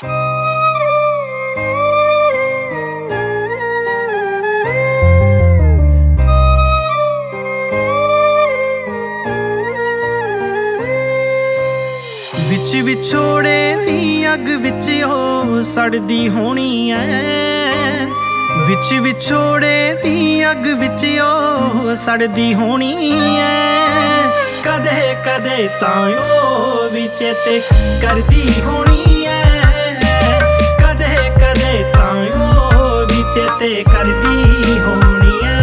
विच विछोड़े दी अग विच ओ सड़दी होनी ऐ। विच विछोड़े दी अग विच ओ सड़दी होनी ऐ। कदे कदे तां ओ भी चेते करदी होनी ऐ। कदे कदे तां ओ भी चेते करदी होनी ऐ।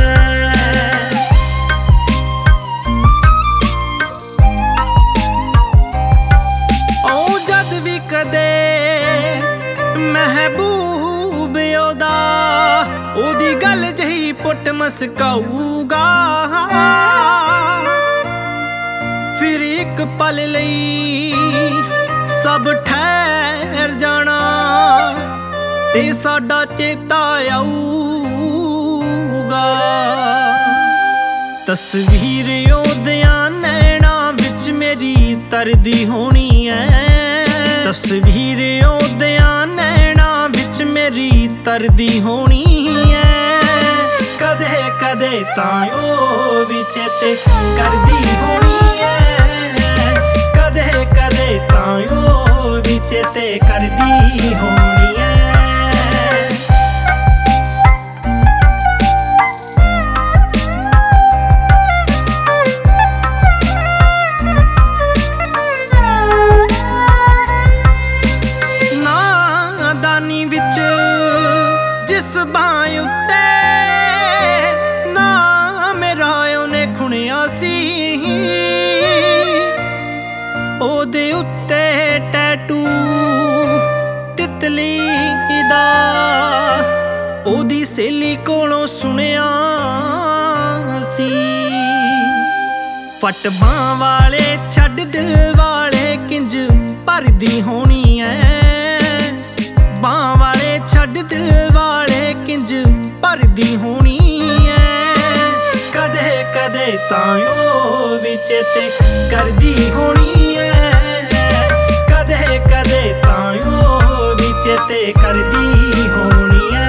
महबूब ओदा ओदी गल जही पुट मसकाऊगा। फिर एक पल लई सब ठहर जाना ते साडा चेता आऊगा। तस्वीर ओदियां नैना विच मेरी तरदी होनी है। तस्वीर ओदियां नैना विच मेरी तरदी होनी है। कदे कदे तां ओ भी चेते करदी होनी है। कदे कदे तां ओ भी चेते करदी होनी है। जिस बांह उत्ते ना मेरा ओने खुणिया सी ओदे उत्ते टैटू तितली दा ओदी सहेली कोलों सुनिया सी। फट बांह वाले छड्ड दिल वाले किंज भरदी होनी है। बांह वाले छड्ड दिल वाले किंज भरदी होनी है। कदे कदे तां ओ भी चेते करदी होनी है। कदे कदे तां ओ भी चेते करदी होनी है।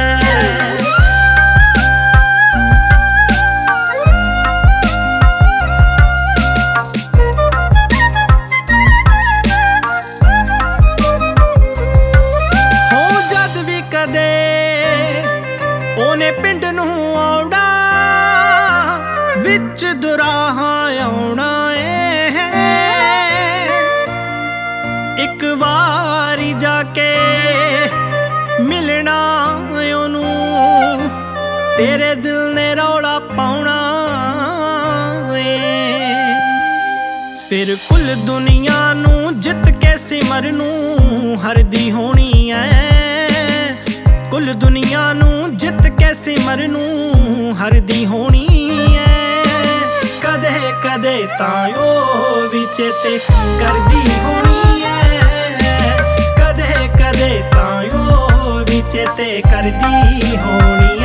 ओने पिंड नूं आउणा विच दुराहां आउणा है। एक वारी जाके मिलना ओनूं तेरे दिल ने रौला पाउणा है। फिर कुल दुनिया नूं जित के सिमर नूं हरदी होनी है। कुल दुनिया नूं जित के सिमर नूं हरदी होनी है। कदे कदे तां ओ भी चेते करदी होनी है। कदे कदे तां ओ भी चेते करदी होनी है।